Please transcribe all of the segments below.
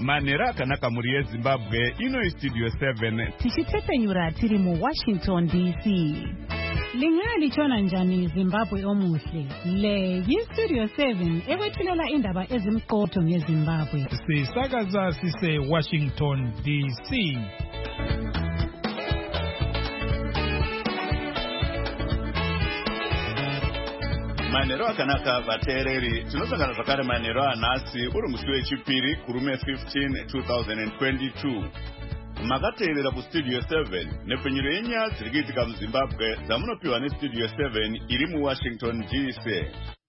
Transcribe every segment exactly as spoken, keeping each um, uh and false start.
Manera akanaka muri yeZimbabwe ino Studio seven. Tichitepenyura tiri mu Washington D C. Lingali chona njani Zimbabwe omuhle. Le yi Studio seven ekwethulela indaba ezimqotho ngeZimbabwe. Sisakaza sise Washington D C. Manero akanaka vateereri tinosangana zvakare manero anhasi uri musi wechipiri kurume fifteen two thousand twenty-two. Makateerera kuStudio seven nepfenyuro yenyaya dziri kuitika muZimbabwe dzamunopiwa neStudio seven iri muWashington D C.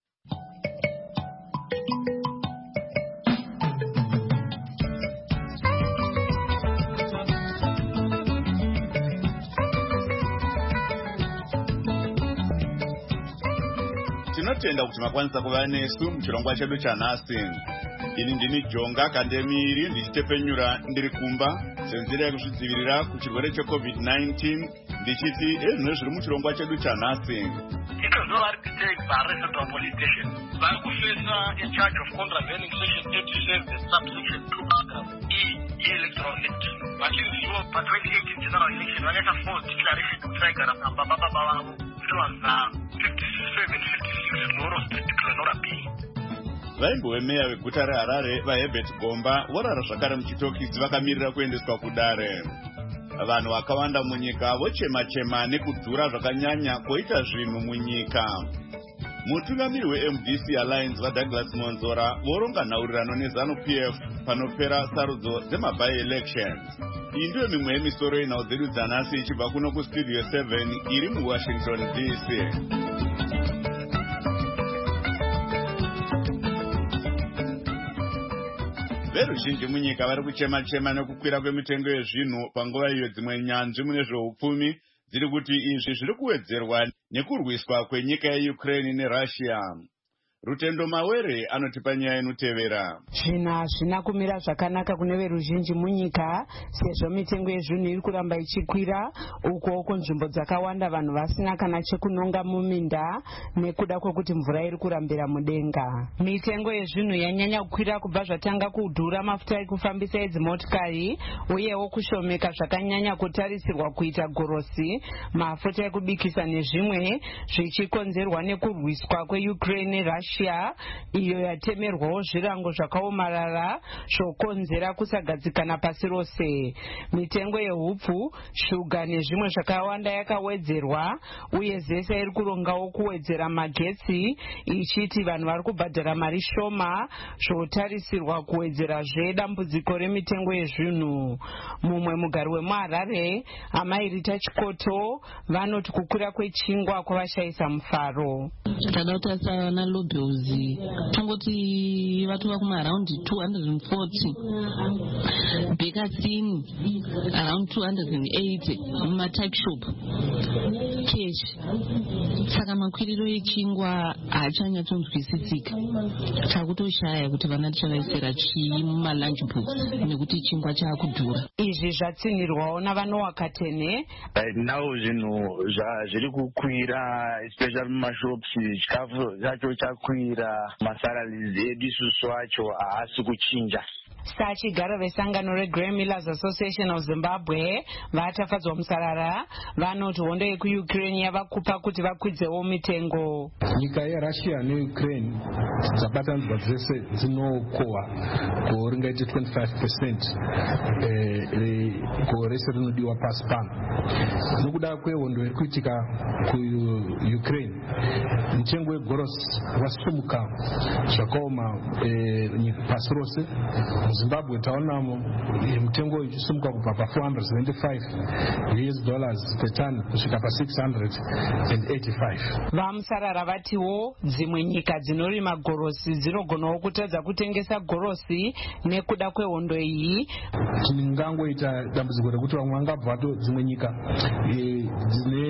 Tinotenda kuti makwanisa kuva nesu muchirongwa chedu chanhasi. Ini ndini Jonga Kandemiri ndichitepenyura ndiri kumba senzira yekuzvidzivirira kuchirwere cheCovid nineteen ndichiti ezvino zviri muchirongwa chedu chanhasi. Iko vari kutekwa arrested on police station. Vari kufesa in charge of contravening section thirty-seven subsection two paragraph E electoral act. Vachirizivo pa twenty eighteen general election vakaita false declaration kuti vaigara pamba baba vavo. It was uh, fifty-seven fifty-six Moro Street, Glenora B. Vaimbowe meya weguta reHarare vaHerbert Gomba vorara zvakare muchitokisi vakamirira kuendeswa kudare. Vanhu vakawanda munyika vochema-chema nekudhura zvakanyanya koita zvinhu munyika. Mutungamiri weM D C Alliance vaDouglas Monzora voronga nhaurirano neZanu P F panopera sarudzo dzemaby-elections. Iyi ndiyo mimwe yemisoro yenhau dzedu dzanhasi ichibva kuno kuStudio seven iri muWashington D C. Veruzhinji munyika vari kuchema-chema nekukwira kwemitengo yezvinhu panguva iyo dzimwe nyanzvi mune zveupfumi dziri kuti izvi zviri kuwedzerwa nekurwiswa kwenyika yeUkraine neRussia. Rutendo Mawere anotipa nyaya inotevera. Zvinhu hazvina kumira zvakanaka kune veruzhinji munyika sezvo mitengo yezvinhu iri kuramba ichikwira uko kunzvimbo dzakawanda vanhu vasina kana chekunonga muminda nekuda kwekuti mvura iri kurambira mudenga. Mitengo yezvinhu yanyanya kukwira kubva zvatanga kudhura mafuta ekufambisa edzimotikari uyewo kushomeka zvakanyanya kutarisirwa kuita gorosi, mafuta ekubikisa nezvimwe zvichikonzerwa nekurwiswa kweUkraine Russia iyo yatemerwawo zvirango zvakaomarara zvokonzera kusagadzikana pasi rose. Mitengo yehupfu, shuga nezvimwe zvakawanda yakawedzerwa uye zese iri kurongawo kuwedzera magetsi ichiti vanhu vari kubhadhara mari shoma zvotarisirwa kuwedzerazve dambudziko remitengo yezvinhu. Mumwe mugari wemuHarare Amairita Chikoto vanoti kukwira kwechingwa kwavashayisa mufaro. Uzi tongoti vatu vakuma around two hundred forty, Bekasini around two hundred eighty, mumatype shop cash. Saka makwiriro echingwa haachanyatsonzwisisika. Takutoshaya kuti vana tichavaisira chii mumalunch box nekuti chingwa chaakudhura. Izvi zvatsinirwawo navanowa Katene. Now zvinhu zviri kukwira especially mumashops, chikafu chacho chakwira, masalaries edu isusu acho haasi kuchinja. Sachigaro vesangano reGraham Millers Association of Zimbabwe vatafadzwa musarara vanoti hondo yekuUkraine yavakupa kuti vakwidzewo mitengo. Nyika yeRussia neUkraine dzabatanidzwa dzese dzinokohwa gore ringaita twenty-five percent gore rese rinodiwa pasi pano. Nokuda kwehondo iri kuitika kuUkraine mutengo wegorosi wasumuka zvakaoma pasi rose. Zimbabwe taona mutengo uchisumuka kubva pa four hundred seventy-five U S dollars per ton kusvika pa six hundred eighty-five. Vamusarara vatiwo dzimwe nyika dzinorima gorosi dzinogonawo kutadza kutengesa gorosi nekuda kwehondo iyi. Tingangoita dambudziko rekuti vamwe vangabva vato dzimwe nyika dzine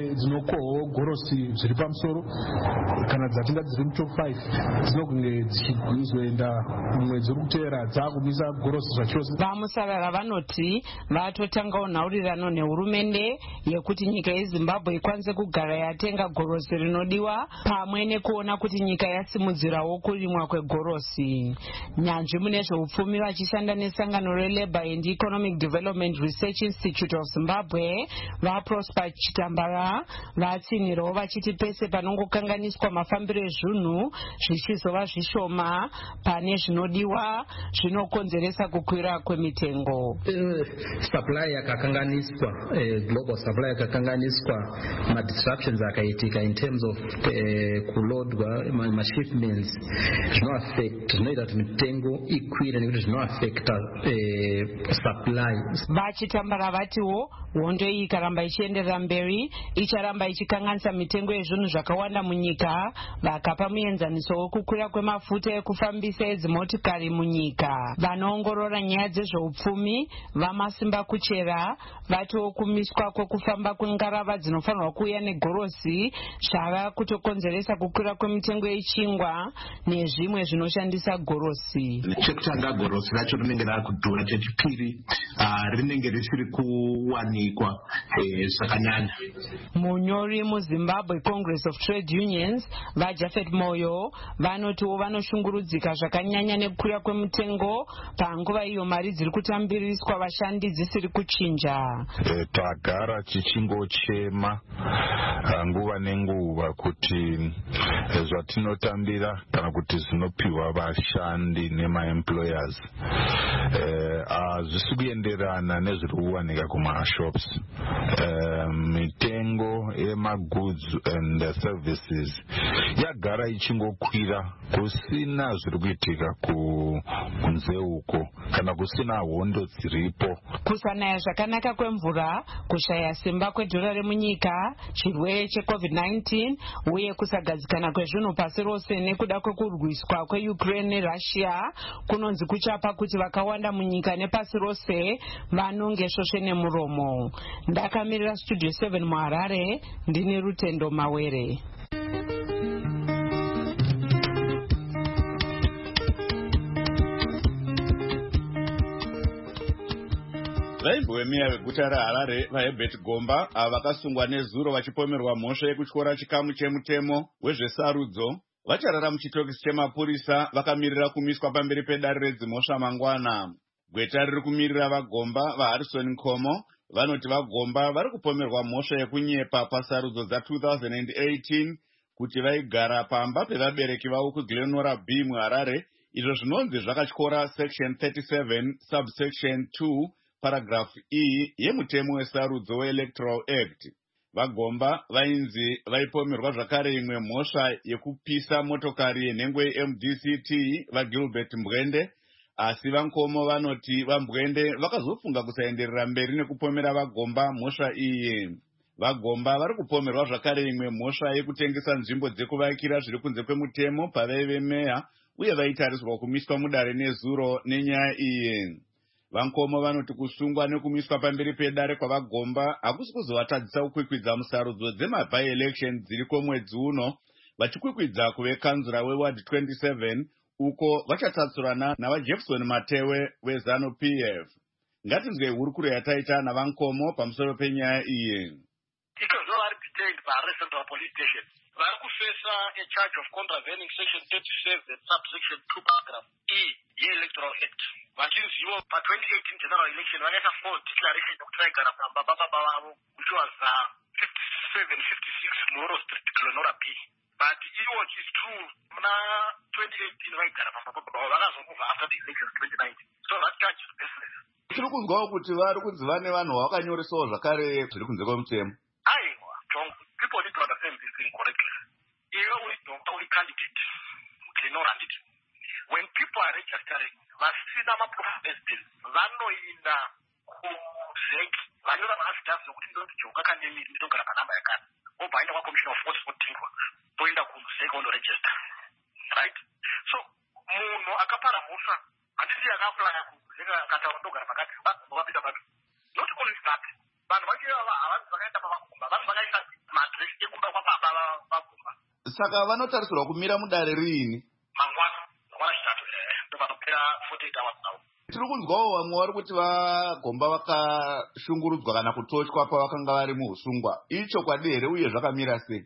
dzinokohwa gorosi zviri pamusoro kana dzatinga dziri mu top five dzinokunge dzichizoenda mumwedzi uri kuteera dzakumisa gorosi zvachose. Vamusarara vanoti vatotangawo nhaurirano nehurumende yekuti nyika yeZimbabwe ikwanise kugara yatenga gorosi rinodiwa pamwe nekuona kuti nyika yasimudzirawo kurimwa kwegorosi. Nyanzvi mune zveupfumi vachishanda nesangano reLabour and Economic Development Research Institute of Zimbabwe vaProsper Chitambara vatsinhirawo vachiti pese panongokanganiswa mafambiro ezvinhu zvichizova zvishoma pane zvinodiwa zvinokonzeresa kukwira kwemitengo. Uh, supply yakakanganiswa, uh, global supply yakakanganiswa, ma disruptions akaitika in terms of uh, kulodwa ma shipments zvino affect zvinoita kuti mitengo ikwire nekuti zvino affecta uh, supply. Vachitambara vatiwo hondo iyi ikaramba ichienderera mberi icharamba ichikanganisa mitengo yezvinhu zvakawanda munyika, vakapa muenzaniso wekukwira kwemafuta ekufambisa edzimotikari munyika. Vanoongorora nyaya dzezveupfumi vamasimba kuchera vatiwo kumiswa kwekufamba kwengarava dzinofanirwa kuuya negorosi zvava kutokonzeresa kukwira kwemitengo yechingwa nezvimwe zvinoshandisa gorosi. Chekutanga gorosi racho rinenge rakudhura, chechipiri rinenge risiri kuwanikwa zvakanyanya. Munyori muZimbabwe Congress of Trade Unions vaJafet Moyo vanotiwo vanoshungurudzika zvakanyanya nekukwira kwemitengo panguva iyo mari dziri kutambiriswa vashandi dzisiri kuchinja. E, tagara tichingochema nguva nenguva kuti zvatinotambira kana kuti zvinopiwa vashandi nemaemployers hazvisi kuenderana nezviri kuwanika kumashops. Mitengo yemagoods and services yagara ichingokwira kusina zviri kuitika kunze uko kana kusina hondo dziripo. Kusanaya zvakanaka kwemvura, kushaya simba kwedhora remunyika, chirwere checovid nineteen uye kusagadzikana kwezvinhu pasi rose nekuda kwekurwiswa kweUkraine neRussia kunonzi kuchapa kuti vakawanda munyika nepasi rose vanonge shoshe nemuromo. Ndakamirira Studio seven muHarare, ndini Rutendo Mawere. Vaimboemera veguta reHarare vaHerbert Gomba ava vakasungwa nezuro vachipomerwa mhosva yekutyora chikamu chemutemo wezvesarudzo vacharara muchitokisi chemapurisa vakamirira kumiswa pamberi pedare redzimhosva mangwana. Gweta riri kumirira vaGomba vaHarrison Nkomo vanoti vaGomba vari kupomerwa mhosva yekunyepa pasarudzo dza two thousand eighteen kuti vaigara pamba pevabereki vavo kuGlenora B muHarare, izvo zvinonzi zvakatyora section thirty-seven subsection two paragraph E yemutemo wesarudzo weElectoral Act. VaGomba vainzi vaipomerwa zvakare imwe mhosva yekupisa motokari yenhengo yeM D C T vaGilbert Mbwende, asi vaNkomo vanoti vaMbwende vakazofunga kusaenderera mberi nekupomera vaGomba mhosva iyi. VaGomba vari kupomerwa zvakare imwe mhosva yekutengesa nzvimbo dzekuvakira zviri kunze kwemutemo pavaive meya uye vaitariswa kumiswa mudare nezuro nenyaya iyi. VaNkomo vanoti kusungwa nekumiswa pamberi pedare kwavaGomba hakusi kuzovatadzisa kukwikwidza musarudzo dzema-by-election dziriko mwedzi uno, vachikwikwidza kuve kanzura weward twenty-seven uko vachatatsurana navaJefferson Matewe weZanu P F. Ngatinzwe hurukuro yataita navaNkomo pamusoro penyaya iyi. Ikozvo vari detained paHarare Central Police Station vari kufesa a charge of contravening section thirty-seven subsection two paragraph E yeElectoral Act. Vachinzivo pa-twenty eighteen general election vakaita full declaration yekuti vaigara pamba baba vavo which was uh, fifty-seven fifty-six Moro Street, Glenora B. But iwo is true, muna twenty eighteen vaigara pamba baba vavo vakazomova after the election twenty nineteen. So that charge is baseless. Tiri kunzwawo kuti vari kunzi vane vanhu vakanyoresawo zvakare zviri kunze kwemutemo. Aiwa, John, people need to understand this thing correctly. Iwe uri doctor, uri candidate, Glenora nditi. When people are registering, vasina maprofessionals vanoinda kuzek vanyora maazitazi zokuti ndoti joka kanemiri ndinogara panamba yakati obva aenda kwaCommissioner of Force Fotingwa toenda kuzek ondoregister, right? So munhu akapara mhosva handiti akaapulaya kuzek akataura ndogara pakati vapinda papi. Not only that, vanhu vachi havanzi vakaenda pavaGomba vanhu vakaisa vagomba. Saka vanotarisirwa kumira mudare riini? Mangwana, mangwana chitatu ndo vanopera forty-eight hours now. Tiri kunzwawo vamwe vari kuti vagomba vakashungurudzwa kana kutotywa pavakanga vari muusungwa. Ichokwadi here uye zvakamira sei?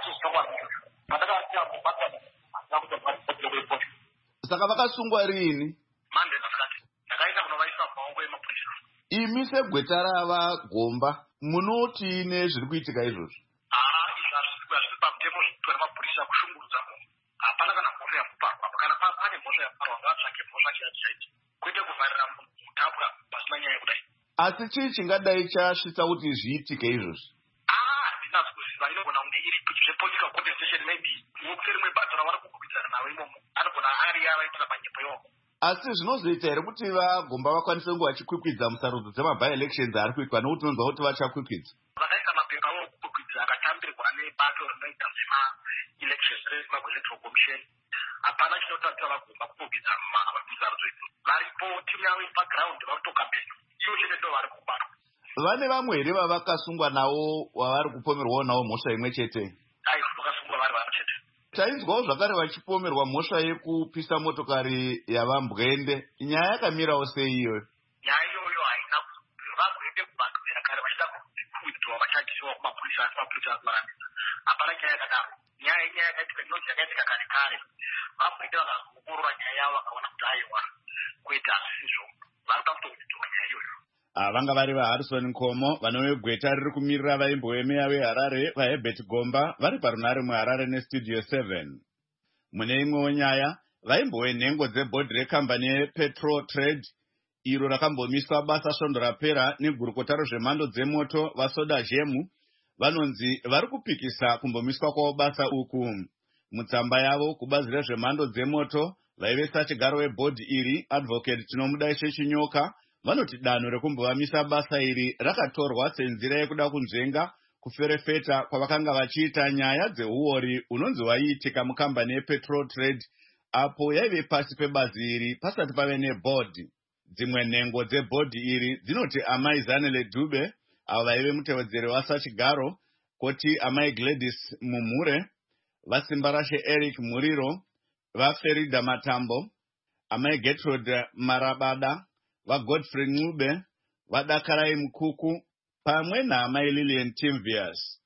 Saka vakasungwa riini? Monday ndakati ndakaita kunovaisa mumaoko emapurisa. Imi segweta ravagomba munoti nezviri kuitika izvozvi? Ah, izvi hazvisi pamutemo zviitwa nemapurisa kushungurudza munhu. Hapana kana mhosva yamuparwa. Kana pane mhosva yamuparwa ngavatsvake mhosva chiyati chaiti. Kwete kuvharira munhu mutapwa pasina nyaya kudai. Asi chii chingadai chasvitsa kuti zviitike izvozvi? Ah, handina kuziva. Inogona kunge iri zvepolitical compensation maybe. Mukuseri mwebasa ravari kukwikwidzana navo imomo. Anogona ari yavaitira manyepo iwomo. Asi zvinozoita here kuti vagomba vakwanise kunge vachikwikwidza musarudzo dzema-by elections ari kuitwa nokuti unonzwa kuti vachakwikwidza? Vakaisa mapepa avo kukwikwidza akatambirwa nebato rinoita zvema-elections rezimbabwe electoral commission. Hapana chinotarisira vagomba kukwidza musarudzo idzi. Varipo timu yavo iri paground vari kutokambenya. Ivo chete ndo vari kubatwa. Vane vamwe here vavakasungwa navo vavari kupomerwawo navo mhosva imwe chete? Aiwa, vakasungwa vari vano chete. Tainzwawo zvakare vachipomerwa mhosva yekupisa motokari yavambwende. Nyaya yakamirawo sei iyoyo? Nyaya iyoyo haina vambwende kubatsira kare vachida kuitwa vachagisiwa kumapurisa asi mapurisa akuvarambidza. Hapana nyaya yakadaro. Nyaya inyaya yakaitika inonzi yakaitika kare kare. Vambwende vakazoongorora nyaya yavo vakaona kuti aiwa kwete hazvisizvo. Varikuda kutokuitirwa nyaya iyoyo. Vanga vari vaHarrison Nkomo vanove gweta riri kumirira vaimboemeya veHarare vaHerbert Gomba vari parunare muHarare nestudio seven. Mune imwewo nyaya, vaimbowe nhengo dzebhodhi rekambani yePetrol Trade iro rakambomiswa basa svondo rapera negurukota rezvemhando dzemoto vaSoda Zhemu vanonzi vari kupikisa kumbomiswa kwavo basa uku. Mutsamba yavo kubazi rezvemhando dzemoto vaive sachigaro webhodhi iri Advocate Tinomudaishe Chinyoka vanoti danho rekumbovamisa basa iri rakatorwa senzira yekuda kunzvenga kuferefeta kwavakanga vachiita nyaya dzeuori unonzi waiitika mukambani yePetrol Trade apo yaive pasi pebazi iri pasati pave nebhodhi. Dzimwe nhengo dzebhodhi iri dzinoti amai Zanele Dube avo vaive mutevedzeri wasachigaro, koti amai Gladys Mumhure, vaSimbarashe Eric Muriro, vaFerida Matambo, amai Gertrude Marabada, vaGodfrey Ncube, vaDakarai Mukuku, pamwe naamai Lillian Timvias.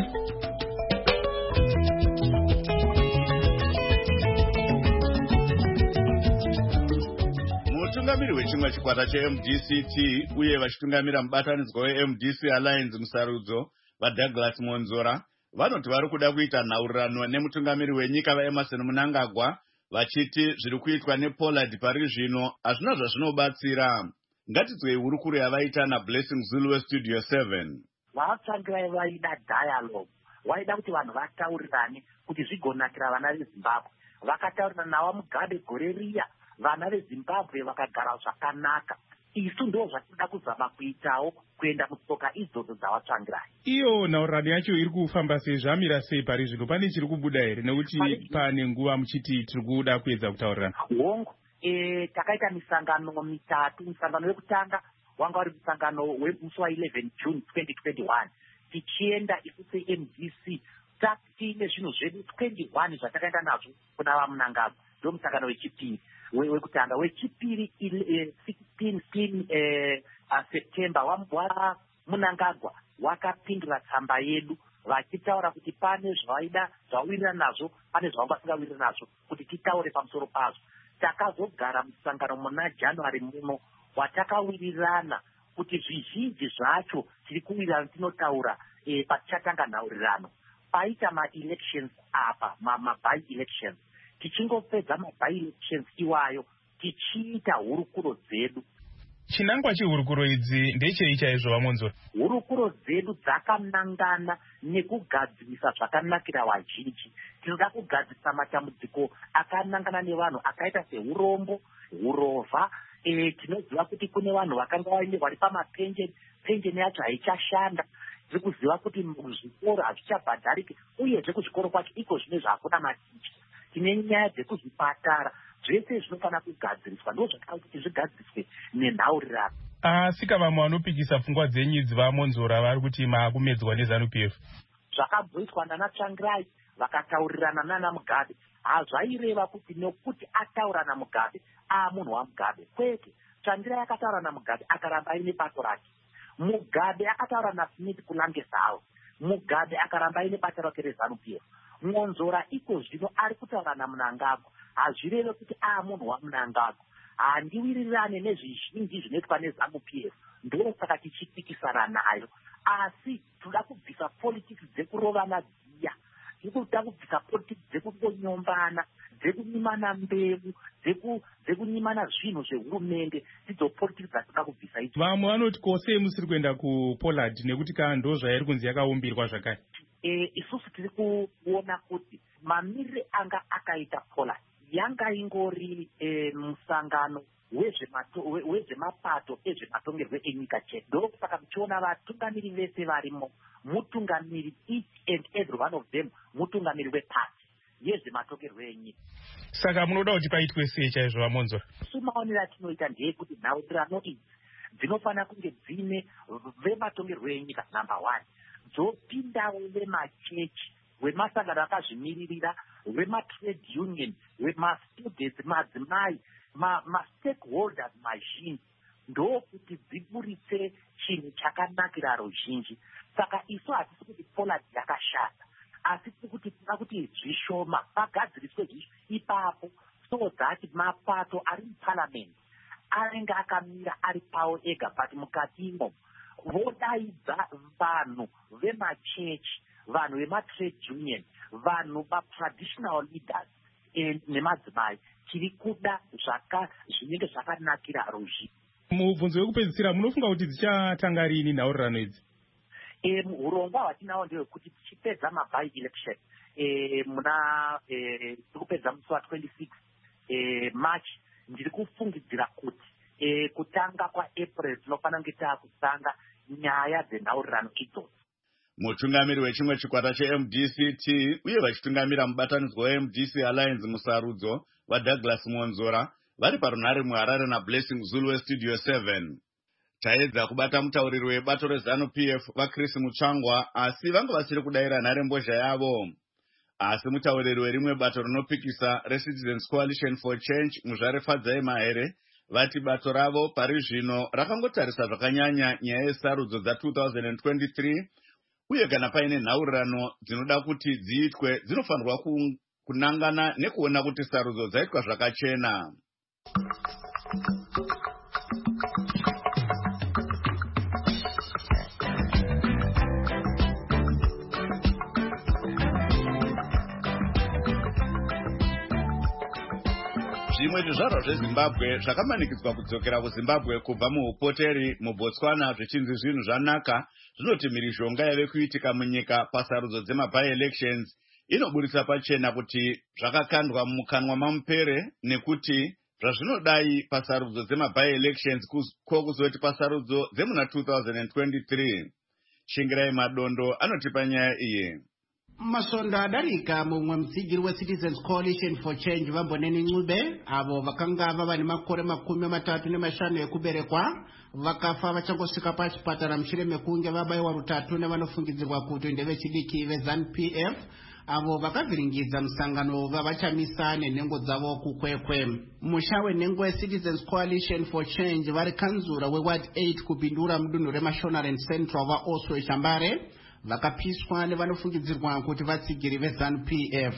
Mutungamiri wechimwe chikwata cheM D C T uye vachitungamira mubatanidzwa weM D C Alliance musarudzo vaDouglas Monzora vanoti vari kuda kuita nhaurirano nemutungamiri wenyika vaEmerson Mnangagwa vachiti zviri kuitwa nePollard pari zvino hazvina zvazvinobatsira. Ngatidzwei hurukuro yavaita naBlessing Zulu westudio seven. Vatsvangirai vaida dialogue, vaida kuti vanhu vataurirane kuti zvigonakira vana veZimbabwe. Vakataurirana navo Mugabe gore riya, vana veZimbabwe vakagara zvakanaka. Isu ndo zvatinoda kuzama kuitawo kuenda mutsoka idzodzo dzavatsvangirai. Iyo nhaurirano yacho iri kufamba sei, zvamira sei pari zvino? Pane chiri kubuda here nekuti pane nguva muchiti tiri kuda kuedza kutaurirana? Hongu, e, takaita misangano mitatu. Musangano wekutanga wanga uri musangano wemusi wa11 June twenty twenty-one. Tichienda isu seM D C tiine zvinhu zvedu twenty-one zvatakaenda nazvo kuna vaMnangagwa. Ndo musangano wechipiri wekutanga. Wechipiri sixteen September wa Mnangagwa wakapindura tsamba yedu vachitaura kuti pane zvaida zvawirira nazvo, pane zvavanga vasingawirira nazvo, kuti titaure pamusoro pazvo. Takazogara musangano muna January muno watakawirirana kuti zvizhinji zvacho tiri kuwirirana tinotaura e, patichatanga nhaurirano. Paita ma-elections apa, ma-by elections. Tichingopedza ma-by elections iwayo, tichiita hurukuro dzedu. Chinangwa chehurukuro idzi ndechei chaizvo vaMonzora? Hurukuro dzedu dzakanangana nekugadzirisa zvakanakira vazhinji. Tinoda kugadzirisa matambudziko akanangana nevanhu akaita seurombo, urova. E, tinoziva kuti kune vanhu vakanga vari pamapenjeni, penjeni yacho haichashanda. Tiri kuziva kuti muzvikoro hazvichabhadhariki, uyezve kuzvikoro kwacho iko zvine zvakuna maticha. Tine nyaya dzekuzvipatara, zvese zvinofana kugadziriswa. Ndo zvakada kuti zvigadziriswe nenhaurirano. Asika vamwe vanopikisa pfungwa dzenyu idzi vaMonzora vari kuti maakumedzwa neZANU P F. zvakabhoitwa nana Tsvangirai vakataurirana nana Mugabe hazvaireva kuti nekuti ataura naMugabe aamunhu waMugabe kwete. Tsvangirai akataura naMugabe akaramba aine bato rake. Mugabe akataura naSmith kulange zavo. Mugabe akaramba aine bata rake reZANU P F. Ngonzora iko zvino ari kutaura naMnangagwa hazvireve kuti aamunhu waMnangagwa. Handiwirirane nezvizhinji zvinoitwa neZANU P F ndo saka tichipikisana nayo, asi toda kubvisa politics dzekurovana dziya, toda kubvisa politics dzekukonyombana, dzekunyimana mbeu, dzekunyimana zvinhu zvehurumende, ndidzo politics dzatoda kubvisa idzi. Vamwe vanoti kose musiri kuenda kuPoland nekuti kando zvairi kunzi yakaumbirwa zvakare. E, isusu tiri kuona kuti mamirire anga akaita Poland yanga ingori e, musangano wezvemapato ezvematongerwe enyika chete. Ndosaka tichiona vatungamiri vese varimo, mutungamiri each and every one of them mutungamiri wepati yezvematongerwe enyika. Saka munoda kuti paitwe sei chaizvo Vamonzora? Sumaonero atinoita ndeyekuti nhautirano idzi dzinofanira kunge dzine vematongerwe enyika number one, dzopindawo vemachechi, vemasangano akazvimiririra, vematrade union, vemastudents, madzimai, ma-stakeholders mazhinji, ndokuti dziburitse chinhu chakanakira ruzhinji. Saka isu hatisi kuti Poland yakashata, asi kuti tinoda kuti zvishoma pagadziriswe ipapo, so that mapato ari muparliament anenge akamira ari pawo ega, but mukatimo vodaidza vanhu vemachechi, vanhu vematrade union, vanhu vatraditional leaders nemadzimai, tiri kuda zvinenge zvakanakira ruzhinji. Mubvunzo wekupedzisira munofunga kuti dzichatanga rini nhaurirano idzi? Urongwa hwatinawo ndewekuti tichipedza maby election muna tikupedza musi wa twenty-six March, ndiri kufungidzira kuti kutanga kwaApril tinofanira kunge taakutanga nyaya dzenhaurirano idzodzo. Mutungamiri wechimwe chikwata cheM D C T uye vachitungamira mubatanidzwa weM D C Alliance musarudzo vaDouglas Monzora vari parunhare muHarare naBlessing Zulu weStudio seven. Taedza kubata mutauriri webato reZANU P F vaChris Mutsvangwa, asi vanga vasiri kudaira nhare mbozha yavo. Asi mutauriri werimwe bato rinopikisa reCitizens Coalition for Change Muzvare Fadzai Mahere vati bato ravo pari zvino rakangotarisa zvakanyanya nyaya yesarudzo dza two thousand twenty-three, uye kana paine nhaurirano dzinoda kuti dziitwe dzinofanirwa kunangana nekuona kuti sarudzo dzaitwa zvakachena. Zvimwe zvizvarwa zveZimbabwe zvakamanikidzwa kudzokera kuZimbabwe kubva muupoteri muBotswana zvichinzi zvinhu zvanaka, zvinoti mhirizhonga yave kuitika munyika pasarudzo dzemaby elections inoburitsa pachena kuti zvakakandwa mumukanwa mamupere, nekuti zvazvinodai pasarudzo dzemaby elections ko kuzoti pasarudzo dzemuna two thousand twenty-three. Shingirai Madondo anotipa nyaya iyi. Masonda adarika mumwe mutsigiri weCitizens Coalition for Change Vamboneni Ncube avo vakanga vava nemakore makumi matatu nemashanu ekuberekwa vakafa vachangosvika pachipatara mushure mekunge vabayiwa rutatu nevanofungidzirwa kuti ndevechidiki veZANU P F avo vakavhiringidza musangano vavachamisa nenhengo dzavo kukwekwe. Musha wenhengo weCitizens Coalition for Change vari kanzura weward eight kupindura mudunhu reMashonaland Central vaOswe Shambare vakapiswa nevanofungidzirwa kuti vatsigiri veZANU P F.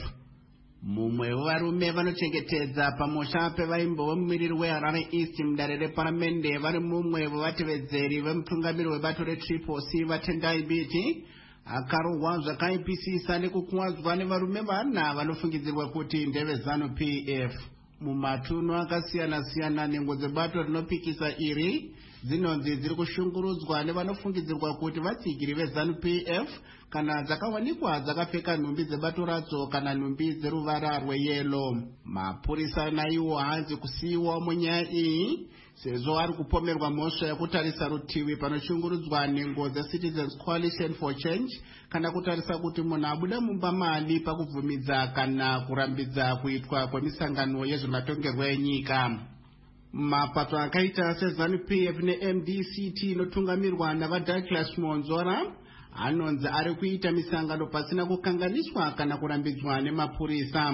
Mumwe wevarume vanochengetedza pamusha pevaimbo vemumiriri weHarare East mudare reparamende vari mumwe wevatevedzeri vemutungamiri webato reTriple C vaTendai Biti akarohwa zvakaipisisa nekukuwadzwa nevarume vana vanofungidzirwa kuti ndeveZANU P F. Mumatunhu akasiyana siyana nhengo dzebato rinopikisa iri dzinonzi dziri kushungurudzwa nevanofungidzirwa kuti vatsigiri veZANU P F kana dzakawanikwa dzakapfeka nhumbi dzebato radzo kana nhumbi dzeruvara rweyelo. Mapurisa naiwo haanzi kusiyiwa munyaya iyi sezvo ari kupomerwa mhosva yekutarisa rutivi panoshungurudzwa nhengo dzeCitizens Coalition for Change kana kutarisa kuti munhu abuda mumba mali pakubvumidza kana kurambidza kuitwa kwemisangano yezvematongerwo enyika. Mapato akaita seZANU P F neM D C T inotungamirwa navaDouglas Monzora anonzi ari kuita misangano pasina kukanganiswa kana kurambidzwa nemapurisa.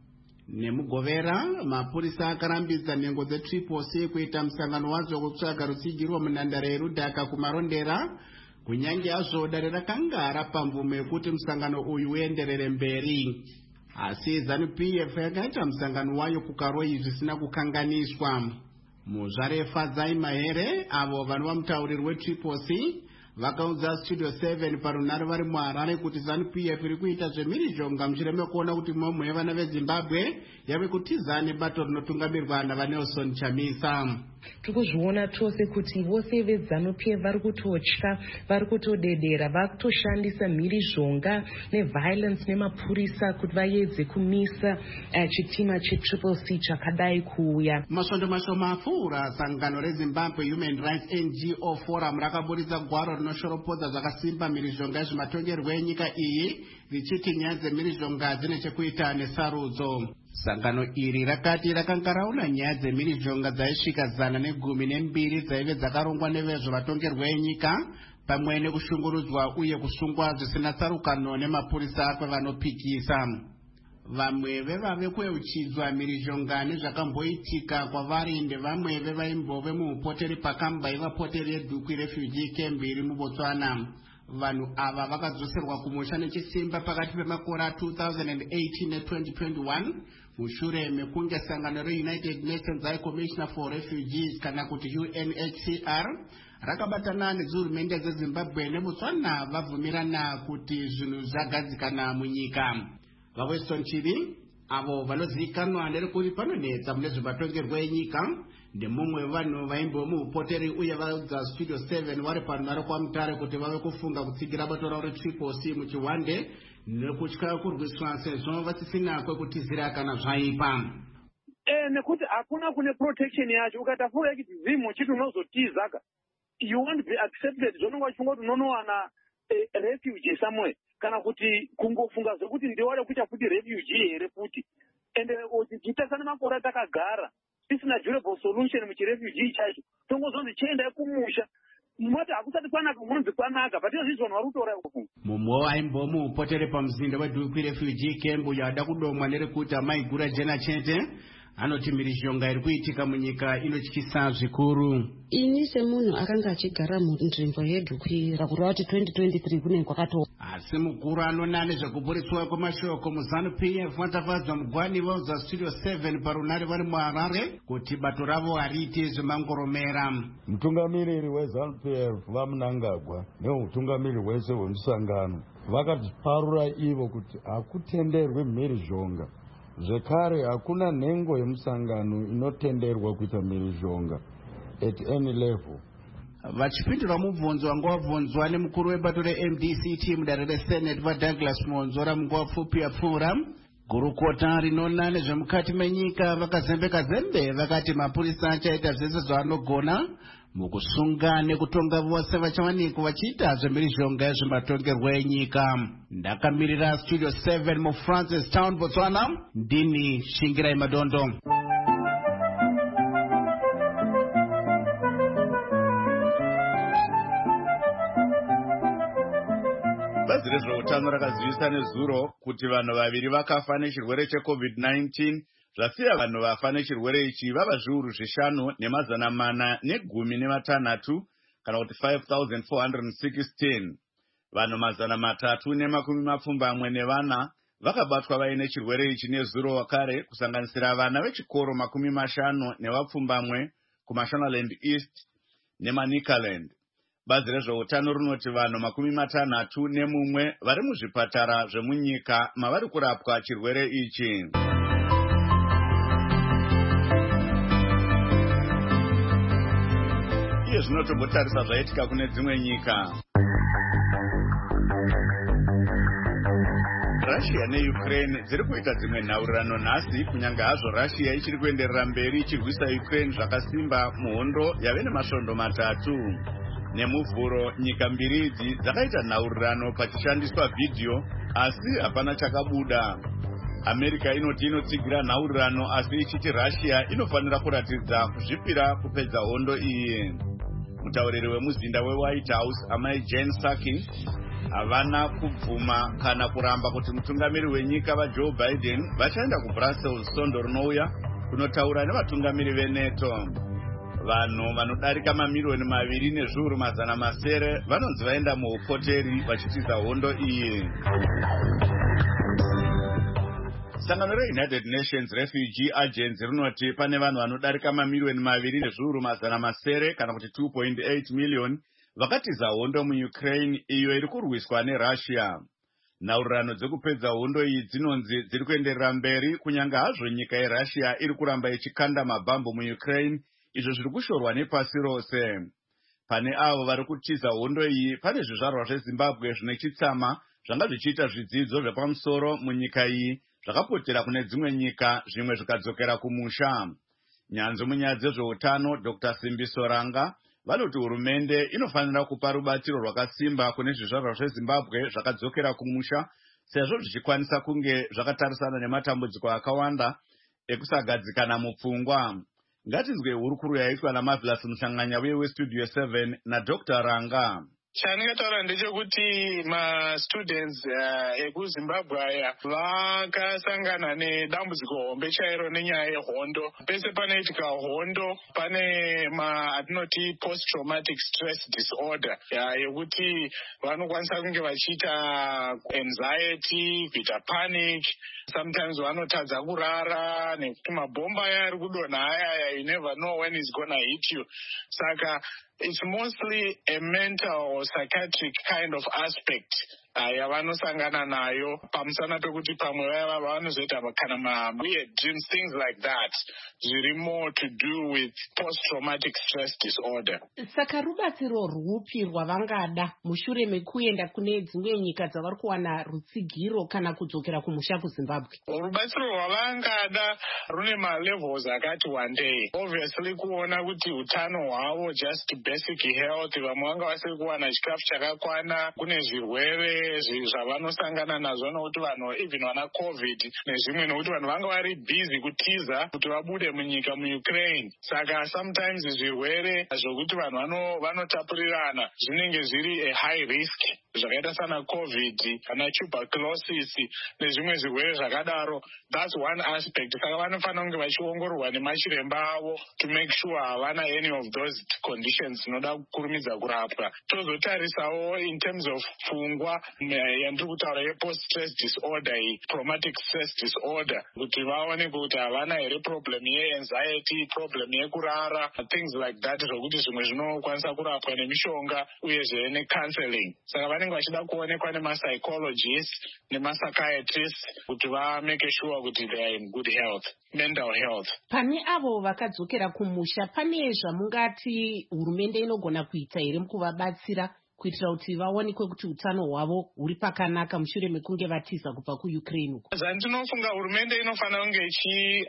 Nemugovera, mapurisa akarambidza nhengo dzetriple C kuita musangano wadzo wekutsvaga rutsigiro munhandare yerudhaka kumarondera, kunyange hazvo dare rakanga rapa mvumo yekuti musangano uyu uenderere mberi. Asi ZANU P F yakaita musangano wayo kukaroi zvisina kukanganiswa. Muzvarefa Zai Mahere, avo vanova mutauriri wetriple C, vakaudza Studio seven parunhare vari muHarare kuti ZANU P F iri kuita zvemhirizhonga mushure mekuona kuti mumwe yevana veZimbabwe yave kutiza nebato rinotungamirirwa navaNelson Chamisa. Tikuzviona tose kuti vose veZANU P F vari kutotya, vari kutodedera, vari kutoshandisa mhirizhonga neviolence nemapurisa kuti vaedze kumisa uh, chitima chetriple C chakadai kuuya. Masvondo mashoma apfuura, sangano reZimbabwe Human Rights N G O Forum rakaburitsa gwaro rinoshoropodza zvakasimba mhirizhonga yezvematongerwo enyika iyi, richiti nyaya dzemhirizhonga dzine chekuita nesarudzo. Sangano iri rakati rakanga raona nyaya dzemhirizhonga dzaisvika zana negumi nembiri dzaive dzakarongwa nevezvematongerwo enyika, pamwe nekushungurudzwa uye kusungwa zvisina tsarukano nemapurisa kwevanopikisa. Vamwe vevave kweuchidzwa mhirizhonga nezvakamboitika kwavari ndevamwe vevaimbove muupoteri pakamba ivapoteri yeDuku refugee camp iri muBotswana. Vanhu ava vakadzoserwa kumusha nechisimba pakati pemakore two thousand eighteen ne twenty twenty-one mushure mekunge sangano reUnited Nations High Commissioner for Refugees kana kuti U N H C R rakabatana nedzihurumende dzeZimbabwe neBotswana vabvumirana kuti zvinhu zvagadzikana munyika. VaWeston Chivi, avo vanozivikanwa nerekuti panonetsa mune zvematongerwo enyika, ndemumwe wevanhu vaimbo muupoteri uye vaudza Studio seven vari panhare kwaMutare kuti vave kufunga kutsigira bato ravo retriple C muchiwande nekutya kurwiswa sezvo vasisina kwekutizira kana zvaipa. Eh, nekuti hakuna kune protection yacho. Ukatafuura kuti zimu chiti unozotizaka, you won't be accepted. Zvononga chifungwa kuti unonowana eh, refugee somewhere. Kana kuti kungofunga zvekuti ndiwale kuita futi refugee here futi. Ende titasana makore takagara tisina durable solution muchirefugee chacho. Tongozonzi chienda kumusha. Moti hakusati kwanaka munonzi kwanaka, but izvizvo vari kutora kufunga. Mumwe waimbo muupoteri pamuzinda weDuku refugee camp uyo ada kudomwa nerekuti amaigura jena chete, anoti mhirizhonga iri kuitika munyika inotyisa zvikuru. Ini semunhu akanga achigara munzvimbo yeDuku rakureva kuti twenty twenty-three kune kwakato. Asi mukuru anona nezvekuburitswa kwemashoko muZANU P F vatafadzwa mugwani vaudza Studio seven parunhare vari muHarare kuti bato ravo hariiti zvemangoromera. Mutungamiriri weZANU P F vaMunangagwa neutungamiriri hwese hwemusangano vakatiparura ivo kuti hakutenderwi mhirizhonga. Zvekare hakuna nhengo yemusangano inotenderwa kuita mhirizhonga at any level. Vachipindura mubvunzo wanga wabvunzwa nemukuru webato reM D C T mudare reSenate vaDouglas Monzora munguva pfupi yapfuura, gurukota rinoona nezvemukati menyika vakazembeka zembe vakati mapurisa achaita zvese zvavanogona mukusunga nekutonga vose vachawanikwa vachiita zvemhirizhonga yezvematongerwo enyika. Ndakamirira Studio seven muFrancis Town, Botswana, ndini Shingirai Madondo. Bazi rezveutano rakazivisa nezuro kuti vanhu vaviri vakafa nechirwere checovid nineteen zvasiya vanhu vafa nechirwere ichi vava zviuru zvishanu nemazana mana negumi nematanhatu kana kuti five thousand four hundred sixteen. Vanhu mazana matatu nemakumi mapfumbamwe nevana vakabatwa vaine chirwere ichi nezuro wakare, kusanganisira vana vechikoro makumi mashanu nevapfumbamwe kuMashonaland East neManicaland. Bazi rezveutano rinoti vanhu makumi matanhatu nemumwe vari muzvipatara zvemunyika mavari kurapwa chirwere ichi. Iye zvinotombotarisa zvaitika kune dzimwe nyika. Russia neUkraine dziri kuita dzimwe nhaurirano nhasi, kunyange hazvo Russia ichiri kuenderera mberi ichirwisa Ukraine zvakasimba muhondo yave nemasvondo matatu. Nemuvhuro nyika mbiri idzi dzakaita nhaurirano pachishandiswa vhidhiyo asi hapana chakabuda. America inoti inotsigira nhaurirano asi ichiti Russia inofanira kuratidza kuzvipira kupedza hondo iyi. Mutauriri wemuzinda weWhite House amai Jen Psaki havana kubvuma kana kuramba kuti mutungamiri wenyika vaJoe Biden vachaenda kuBrussels sondo rinouya kunotaura nevatungamiri veNATO. Vanhu vanodarika mamiliyoni maviri nezviuru mazana masere vanonzi vaenda muhoteri vachitiza hondo iyi. Sangano reUnited Nations Refugee Agency rinoti pane vanhu vanodarika mamiliyoni maviri nezviuru mazana masere kana kuti two point eight million vakatiza hondo muUkraine iyo iri kurwiswa neRussia. Nhaurirano dzekupedza hondo iyi dzinonzi dziri kuenderera mberi kunyange hazvo nyika yeRussia iri kuramba ichikanda mabhambu muUkraine, izvo zviri kushorwa nepasi rose. Pane avo vari kutiza hondo iyi pane zvizvarwa zveZimbabwe zvine chitsama zvanga zvichiita zvidzidzo zvepamusoro munyika iyi zvakapotera kune dzimwe nyika zvimwe zvikadzokera kumusha. Nyanzvi munyaya dzezveutano Doctor Simbiso Ranga vanoti hurumende inofanira kupa rubatsiro rwakasimba kune zvizvarwa zveZimbabwe zvakadzokera kumusha sezvo zvichikwanisa kunge zvakatarisana nematambudziko akawanda ekusagadzikana mupfungwa. Ngatinzwe hurukuru yaitwa naMarvelous Mushanganya weStudio seven naDoctor Ranga. Chandingataura ndechekuti mastudents uh, ekuZimbabwe aya vakasangana nedambudziko hombe chairo nenyaya yehondo. Pese panoitika hondo pane maatinoti post traumatic stress disorder yekuti vanokwanisa kunge vachiita anxiety, kuita panic, sometimes vanotadza kurara nekuti mabhomba aya ari kudonha aya, you never know when it's gonna hit you. Saka it's mostly a mental or psychiatric kind of aspect yavanosangana nayo pamusana pekuti pamwe vaya vanozoita kana weird dreams, things like that, zviri more to do with post-traumatic stress disorder. Saka rubatsiro rwupi rwavangada mushure mekuenda kune dzimwe nyika dzavari kuwana rutsigiro kana kudzokera kumusha kuZimbabwe? Rubatsiro rwavangada rune malevels akati wandei. Obviously kuona kuti utano hwavo, just basic health, vamwe vanga vasiri kuwana chikafu chakakwana, kune zvirwere zvavanosangana nazvo nokuti vanhu even vana covid nezvimwe, nokuti vanhu vanga vari busy kutiza kuti vabude munyika muUkraine. Saka sometimes zvirwere zvokuti vanhu vanotapurirana zvinenge zviri a high risk, zvakaita sana covid kana tuberculosis nezvimwe zvirwere zvakadaro. That's one aspect. Saka vanofanira kunge vachiongororwa nemachiremba avo to make sure havana any of those conditions zvinoda kukurumidza kurapwa. Tozotarisawo in terms of pfungwa yandiri kutaura yepost stress disorder, traumatic stress disorder, kuti vaoneke kuti havana here problem yeanxiety, problem yekurara, things like that, zvokuti zvimwe zvinokwanisa kurapwa nemishonga uyezve necounseling. Saka vanenge vachida kuonekwa nemapsychologists nemapsychiatrists kuti vamake sure kuti they are in good health, mental health. Pane avo vakadzokera kumusha, pane zvamungati hurumende inogona kuita here mukuvabatsira kuitira kuti vaonekwe kuti utano hwavo huri pakanaka mushure mekunge vatiza kubva kuUkraine? Zvandinofunga hurumende inofanira kunge ichi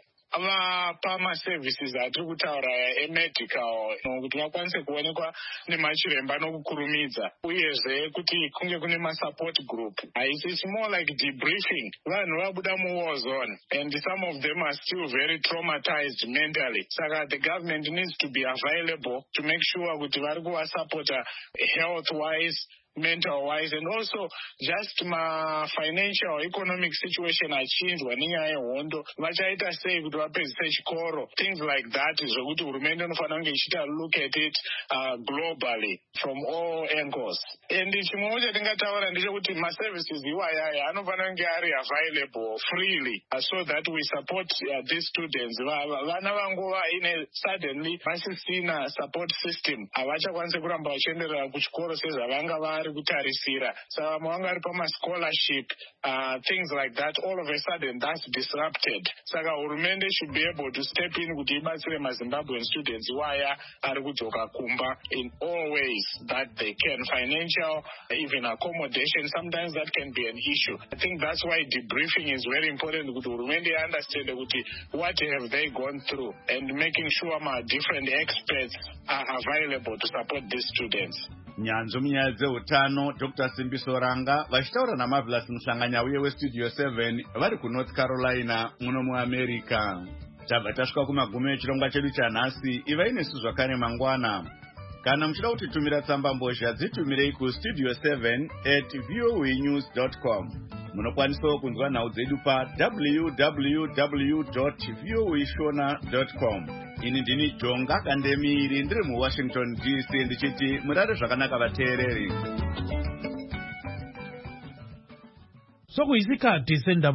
vapa maservices atiri kutaura emedical kuti vakwanise kuonekwa nemachiremba nokukurumidza, uyezve kuti kunge kune masupport group. It's more like debriefing. Vanhu vabuda muwar zone and some of them are still very traumatized mentally. Saka the government needs to be available to make sure kuti vari kuvasupporta health wise, mental wise, and also just my financial economic situation achinjwa nenyaya yehondo, vachaita sei kuti vapedzise chikoro, things like that, zvokuti hurumende inofanira kunge ichita look at it uh, globally from all angles. And chimwewo chatingataura ndechekuti maservices iwayaya anofanira kunge ari available freely uh, so that we support uh, these students. Vana vangova ine suddenly vasisina support system, havachakwanisi kuramba vachienderera kuchikoro sezvavanga vari kutarisira. So vamwe ari pamascholarship, uh, things like that, all of a sudden that's disrupted. Saka hurumende should be able to step in kuti ibatsire maZimbabwean students waya ari kudzoka kumba in all ways that they can. Financial, even accommodation, sometimes that can be an issue. I think that's why debriefing is very important kuti hurumende understand kuti what have they gone through and making sure my different experts are available to support these students. Nyanzvi munyaya dzeutano Doctor Simbiso Ranga vachitaura naMarvelous Mushanganya weStudio seven vari kuNorth Carolina muno muAmerica. Tabva tasvika kumagumo echirongwa chedu chanhasi. Ivai nesu zvakare mangwana. Kana muchida kutitumira tsamba mbozha dzitumirei kustudio seven at voanews dot com. Munokwanisawo kunzwa nhau dzedu pa w w w dot voashona dot com. Ini ndini Jonga Kandemiri ndiri muWashington D C ndichiti murare zvakanaka vateereri. Sokuyisikhathi sendaba